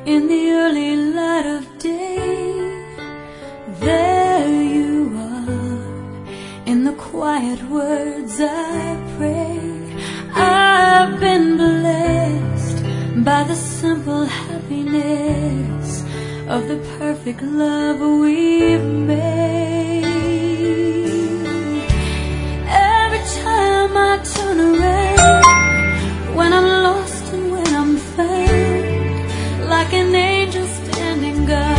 in the early light of day. There you are, in the quiet words I pray. I've been blessed by the simple happiness of the perfect love we've made. Every time I turn around, when I'm lost and when I'm found, like an angel standing guard